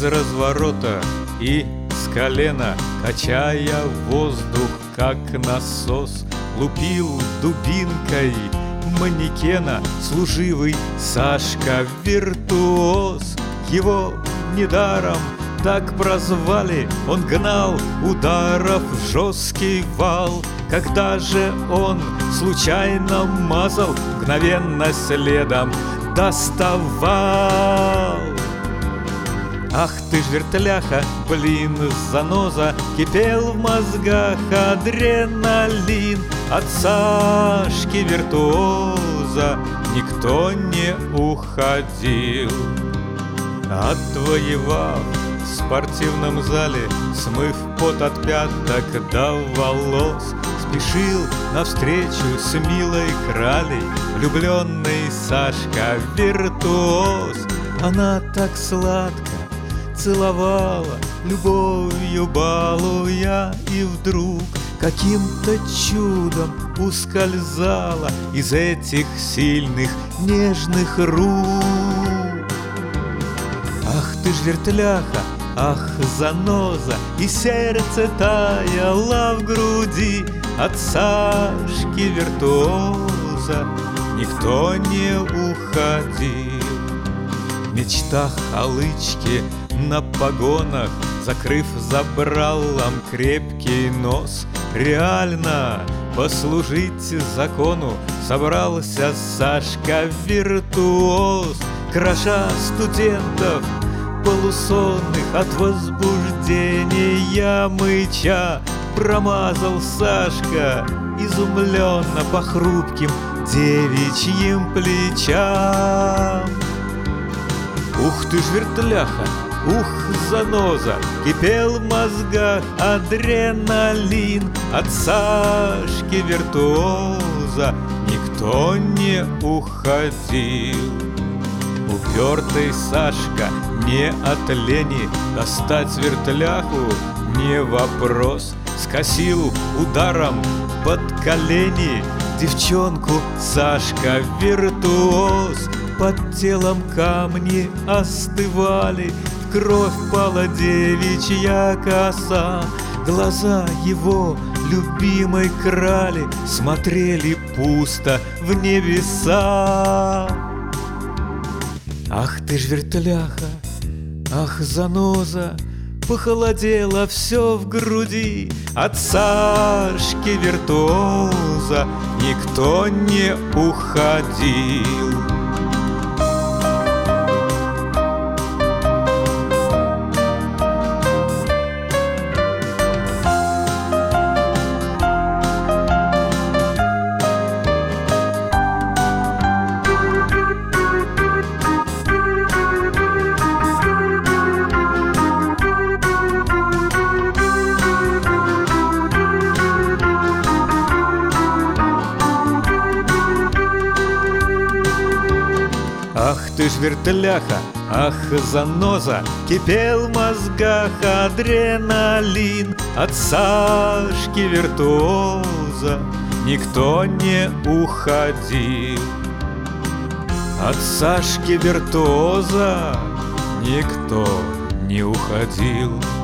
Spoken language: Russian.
разворота и с колена, качая воздух, как насос, лупил дубинкой манекена служивый Сашка-виртуоз. Его недаром так прозвали, он гнал ударов жесткий вал. Когда же он случайно мазал, мгновенно следом доставал. Ах ты ж вертляха, блин, заноза, кипел в мозгах адреналин. От Сашки-виртуоза никто не уходил. Отвоевав в спортивном зале, смыв пот от пяток до волос, спешил навстречу с милой кралей влюбленный Сашка-виртуоз. Она так сладко целовала, любовью балуя, и вдруг каким-то чудом ускользала из этих сильных нежных рук. Ах ты ж вертляха, ах, заноза, и сердце таяло в груди. От Сашки-виртуоза никто не уходил. В мечтах о лычке на погонах, закрыв забралом крепкий нос, реально послужить закону собрался Сашка-виртуоз. Кроша студентов полусонных от возбуждения мыча, промазал Сашка изумленно по хрупким девичьим плечам. Ух ты ж вертляха, ух, заноза, кипел в мозгах адреналин. От Сашки-виртуоза никто не уходил. Упертый Сашка не от лени, достать вертляху не вопрос. Скосил ударом под колени девчонку Сашка-виртуоз. Под телом камни остывали, в кровь пала девичья коса. Глаза его любимой крали смотрели пусто в небеса. Ах ты ж вертляха, ах, заноза, похолодело все в груди. От Сашки-виртуоза никто не уходил. Ах ты ж вертляха, ах, заноза, кипел в мозгах адреналин. От Сашки-виртуоза никто не уходил. От Сашки-виртуоза никто не уходил.